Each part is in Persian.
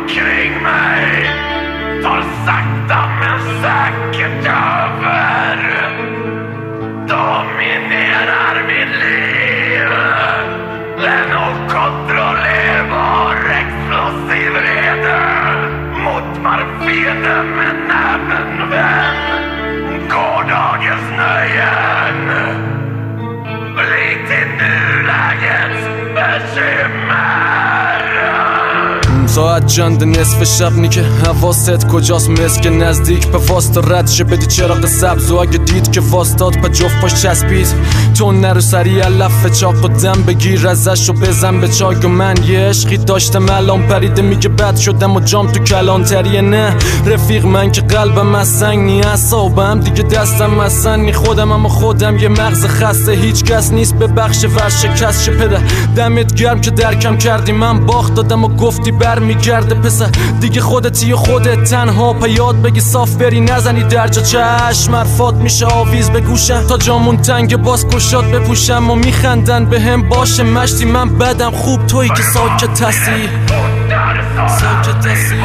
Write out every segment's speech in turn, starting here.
omkring mig tar sakta men säkert över. Dominerar mitt liv. En okontrollerbar explosiv vrede mottar fienden men även vän. Gårdagens nöjen blir till nulägets bekymmer. ساعت چند نصف شب نیکه حواست کجاست مسک نزدیک به واسطه رد شه بدی چراغ سبز و اگه دید که واستاد پا جفت پاش چسبید تو نرو سریع لفه چاق و دم بگیر ازش و بزن به چای و من یه عشقی داشتم الان پریده میگه بد شدم و جام تو کلانتریه نه رفیق من که قلبم از سنگ نی اعصابم دیگه دستم از سن نی خودم اما خودم یه مغز خسته هیچ کس نیست به بخش ورشکست شه پدر دمت گرم که درکم کردی من باخت دادم و گفتی میگرده پسر دیگه خودتی و خودت تنها پا یاد بگی صاف بری نزنی درجا چشم حرفات میشه آویز به گوشم تا جامون تنگ باز کشات بپوشم و میخندن به هم باشه مشتی من بدم خوب تویی که ساکت هستی ساکت هستی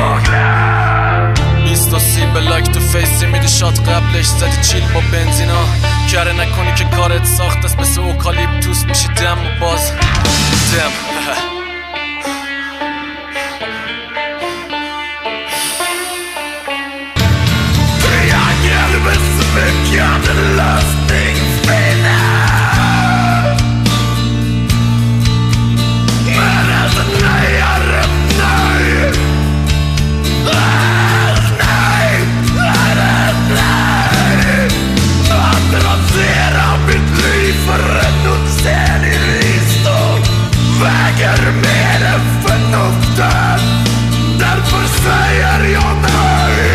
20 سی به لایک تو فیسی میدی شات قبلش زدی چیل با بنزینا کره نکنی که کارت ساخت است مثل اوکالیپتوس میشی دم و باز دم Besmyckade lösningsspinner. Men ett nej är ett nej. Ett nej är ett nej. Att rasera mitt liv för en osälig visdom väger mer än förnuftet. Därför säger jag nej.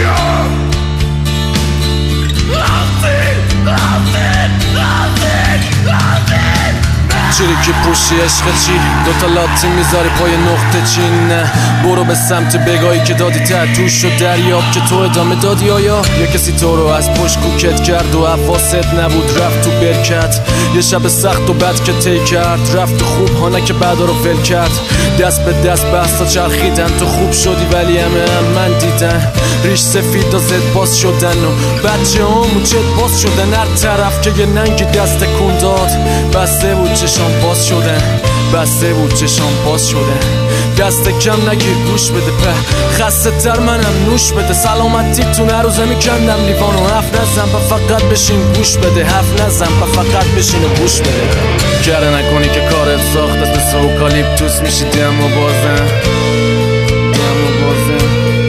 چیری که پوشی عشق چی دوتا لاتی میذاری پای نقطه چین نه برو به سمت بگاهی که دادی تحتوش و دریاب که تو ادامه دادی آیا یا کسی تو رو از پشت کوکت کرد و حواست نبود رفت تو برکت یه شب سخت و بد که تی کرد رفت و خوب ها نه که بعدا رو ول کرد دست به دست بحثا چرخیدن تو خوب شدی ولی همه هم من دیدن ریش سفید و زد باز شدن و بچه هم چت باز شدن هر طرف که یه ننگی دست کن داد بسته بود چشام باز شدن بسته بود چشام باز شدن دست کم نگیر گوش بده په خسته تر منم نوش بده سلامتی تو نروزه میکندم لیوان و حرف نزن با فقط بشین گوش بده حرف نزن با فقط بشین و گوش بده کره نکنی که کارت ساخت است مثل اوکالیپتوس میشی دم و بازن دم و بازن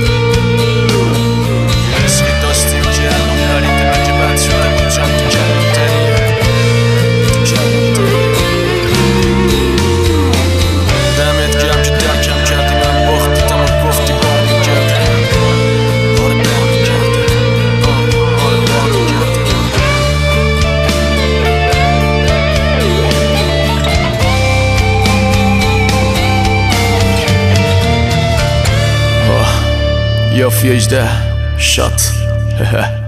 عشقی داشتیم که الان پریده من که بد شده بود جام تو کلانتریه دمت گرم که درکم کردی من باختیدم و گفتی برمیگرده آره برمیگرده آره برمیگرده یا 18 شات